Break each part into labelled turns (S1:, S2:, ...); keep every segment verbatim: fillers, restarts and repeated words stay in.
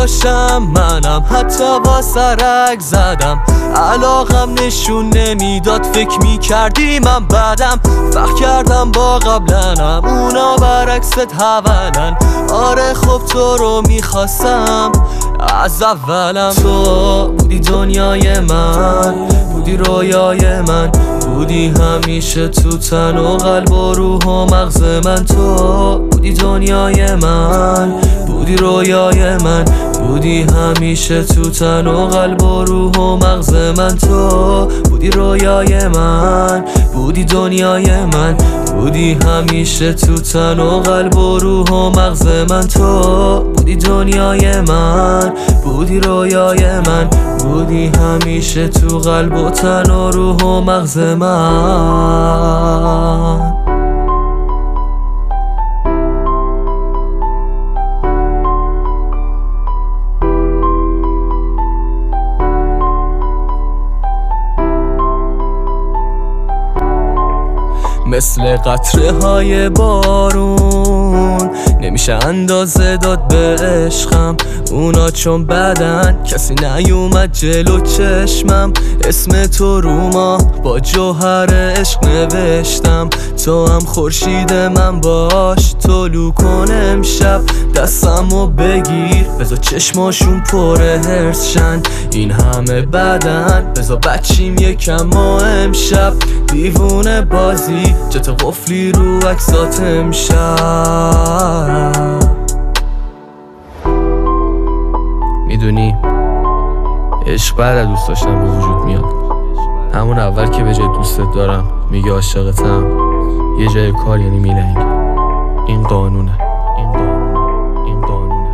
S1: داشتم منم، حتی با سرک زدم. علاقم نشون نمیداد، فکر میکردی من بعدم. فکر کردم با قبلنم، اونا برعکست حولن. آره خب تو رو میخواستم از اولم. تو بودی دنیای من، بودی رویای من، بودی همیشه تو تن و قلب و روح و مغز من. تو بودی دنیای من، بودی رویای من، بودی همیشه تو تن و قلب و روح و مغز من. تو بودی رویای من، بودی دنیای من، بودی همیشه تو تن و قلب و روح و مغز من. تو بودی دنیای من، بودی رویای من، بودی همیشه تو قلب و تن و روح و مغز من. مثل قطره های بارون نمیشه اندازه داد به عشقم. اونا چون بدن کسی نیومد جلو چشمم. اسم تو رو ما با جوهر عشق نوشتم. تو هم خورشید من باش، طلوع کن امشب. دستمو بگیر بذار چشماشون پر هرس شن. این همه بدن بذار بچیم یکم ما امشب. دیوونه بازی جت قفلی رو عکسات امشب. میدونی عشق بعد از دوست داشتن به وجود میاد. همون اول که به جای دوستت دارم میگه عاشقتم، یه جای کار یعنی میلنگ. این قانونه، این قانونه، این قانونه.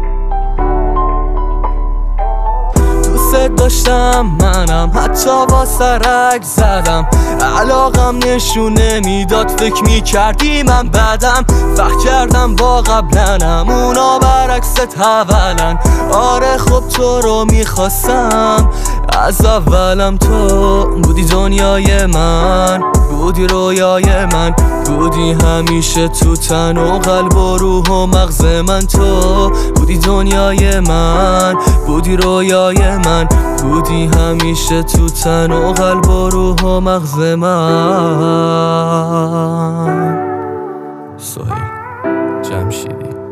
S1: دوستت داشتم منم، حتی با سرک زدم. علاقم نشون نمیداد، فکر میکردی من بعدم. فکر کردم با قبلنم، اونا برعکست حولن. آره خب تو رو میخواستم از اولم. تو بودی دنیای من، بودی رویای من، بودی همیشه تو تن و قلب و روح و مغز من. تو بودی دنیای من، بودی رویای من، بودی همیشه تو تن و قلب و روح و مغز من. سهیل جمشیدی.